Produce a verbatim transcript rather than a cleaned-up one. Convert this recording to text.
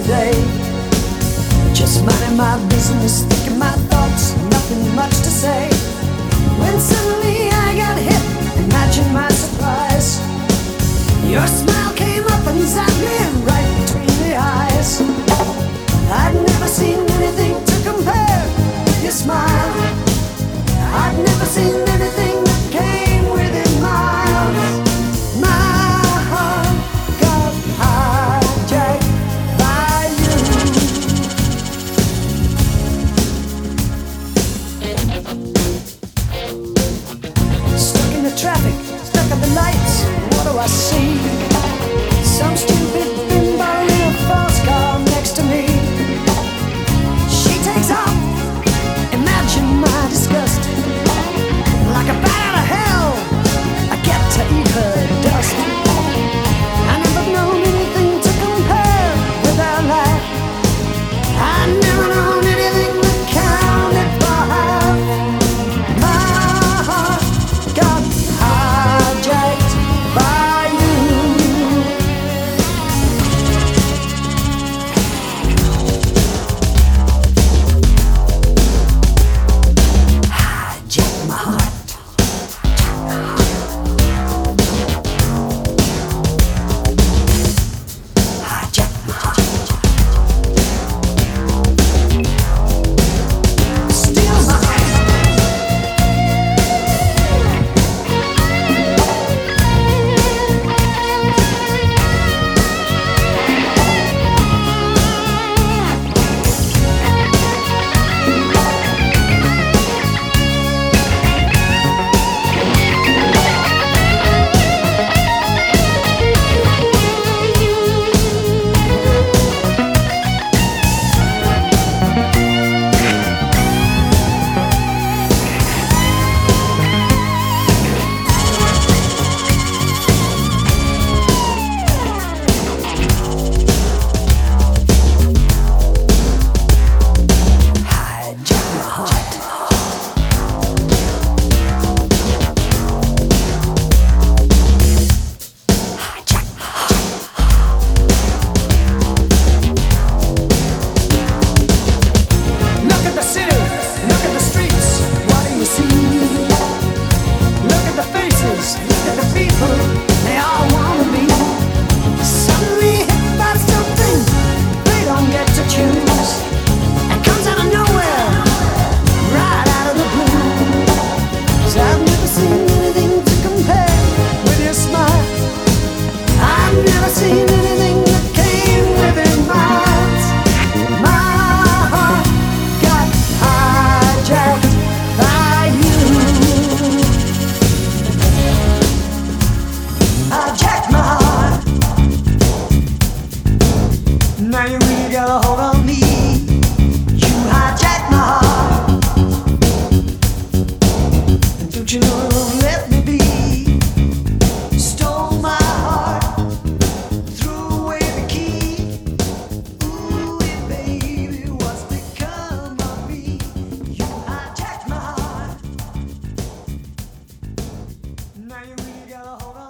day. Just minding my business, thinking my thoughts, nothing much to say. When suddenly I got hit, imagine my surprise. Your smile came up and zapped me right between the eyes. I'd never seen anything to compare with your smile. I'd never seen anything that came within miles. My heart got hijacked by you. Stuck in the traffic, stuck at the lights. What do I see? Some stupid bimbo in a fast car next to me. She takes off, imagine my disgust. Like a bat out of hell, I get to eat her dust. I never known anything to compare with her laugh. I never known anything that counted for half. My heart got hijacked by you. Hijack my heart. Now you really got a hold on me. You hijacked my heart, and don't you know it won't let me be. Stole my heart, threw away the key. Ooh, baby, what's become of me? You hijacked my heart. Now you really got a hold on